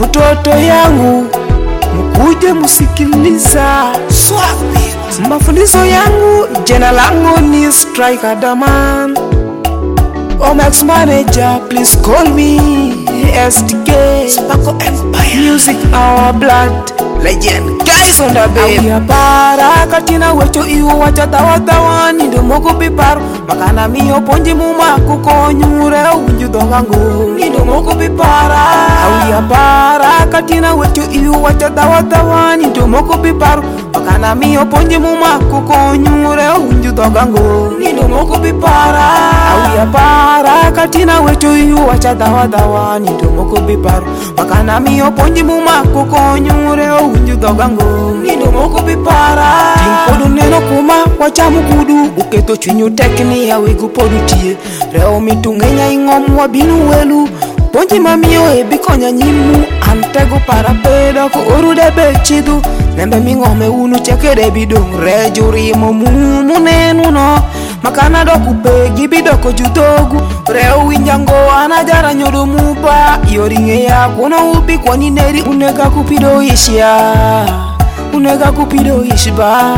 Mtoto yangu mkuje musikiliza mafundisho yangu. Jina langu ni Striker Daman. Omax manager, please call me STK. Sparko Empire. Music our blood. Legend guys on the baby. Awia para katina wecho iwo wacha tawatawani ndo moko piparo makana miyo ponji muma kukonyure unju dongangu ndo moko pipara. Awia para katina wecho iwo wacha tawatawani ndo moko piparo makana miyo ponji muma kukonyure unju dongangu ndo moko pipara. Awia para katina wecho iwo wacha tawatawani ndo moko piparo makana miyo ponji muma kukonyure unju dogango nindo moko pipara. Timpodu neno kuma wachamu kudu uketo chunyu tekni ya wegu podu tie reo mitungenya ingom wabinu welu ponji mamiyo ebikonya nyimu antego para pedo ko orude bechidu lembe mingome unu chekere bidong rejuri momumu nenu no makana doku pegi bidoko judogu reo winjango anajara nyodo mupa yoringe ya kuna upi kwa nineri uneka kupido ishia uneka kupido ishiba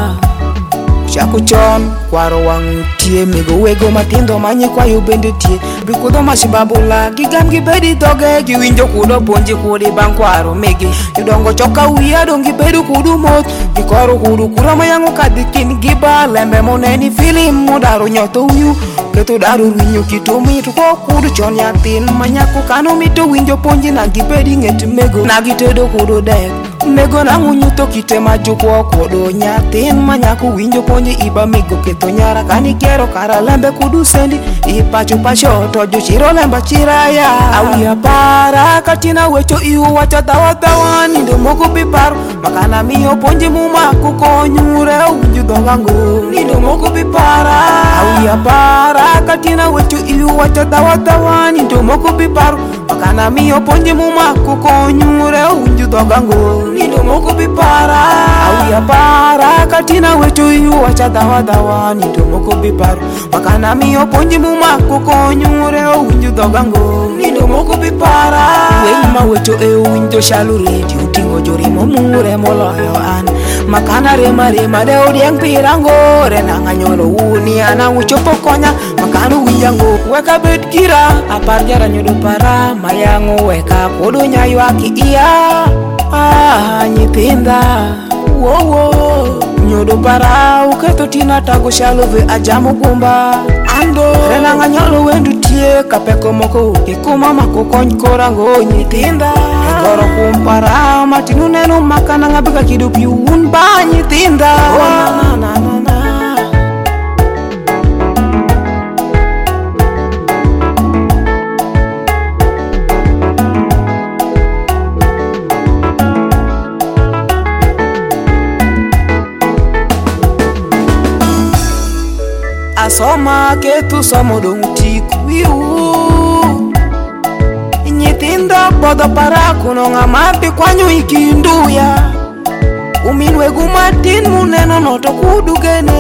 chakuchon kwaro wangu tie mego wego matindo manye kwa yubende tie bikudo mashibabula gigam gibedi toge giwinjo kudo ponji kudi bankwaro mege yudongo choka uya dongi bedu kudu mot gikoro kudu kurama yangu kadikin giba lembe moneni filim modaro nyoto uyu keto daru winyo kitumi tuko kudu chon yatin manyaku kano mito winjo ponji na gibedi ngeti mego na gitedo kudu dek mego na ngunyuto kite majuko kudu nyatin manyaku winjo ponji iba migo keto nyara kani kero kara lembe kudu sendi ipachu pasho tojo chiro lemba chiraya. Awia para katina wecho iu wacha tawatawani ndo moko piparo makana miyo ponji muma kukonyure unju dongangu ndo moko pipara. Awia para katina wecho iu wacha tawatawani ndo moko piparo makana miyo ponji muma kukonyure unju dongangu ndo moko pipara. Awia para katina wecho iu wacha tawatawani ndo moko piparo makana miyo ponji muma kukonyure unju dongangu ndo moko pipara. Wema wecho winjo shalu redi utingo jorimo mure moloyo an makana rema rema de odieng pirango renanga nyolo uni ana ucho pokonya makana wiyango weka bet kira apar jara nyodo para mayango weka kodo nyaywaki iya nyithinda wowo nyodo para uketo tina tago shalove ajamo gumba ando renanga nyolo wendu tie kapeko moko ikuma makokony korango nyithinda koro kumpara matinu neno makana ngabika kidupi unba nyithinda na na na na. Asoma ketu somo dong tiku iu nyithinda bodo para kuno ngamati kwanyu ikinduya uminwe gumatin muneno noto kudugene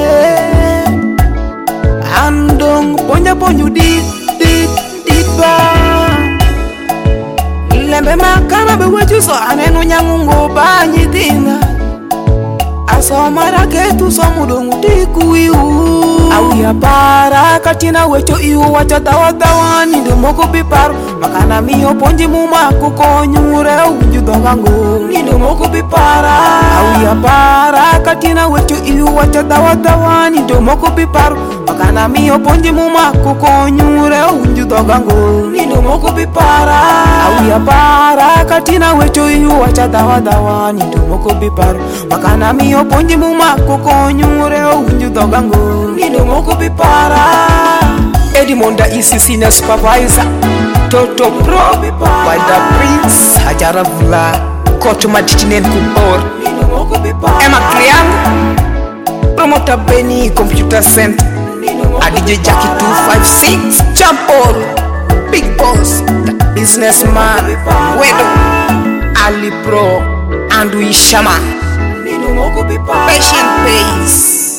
andong ponja ponju dit ba lembe makana be wechu so anenu nyangungo ba nyithinda asoma raketu somo dong tiku iu. Awia para katina wecho iu wacha tawatawani ndo moko piparo makana miyo ponji muma kukonyure unju dongangu ndo moko pipara. Awia para katina wecho iu wacha tawatawani ndo moko piparo makana miyo ponji muma kukonyure unju dongangu ndo moko pipara. Awia para katina wecho iu wacha tawatawani ndo moko piparo makana miyo ponji muma kukonyure unju dongangu ndo moko pipara. Edimonda ICC na supervisor Toto Pro by the Prince Hajara Vula Koto Matitinen Kupor Emma Kriang Promoter Benny Computer Center ADJ Jackie 256 Jump All Big Boss The Businessman Wedo Ali Pro Andwi Shama Patient Pace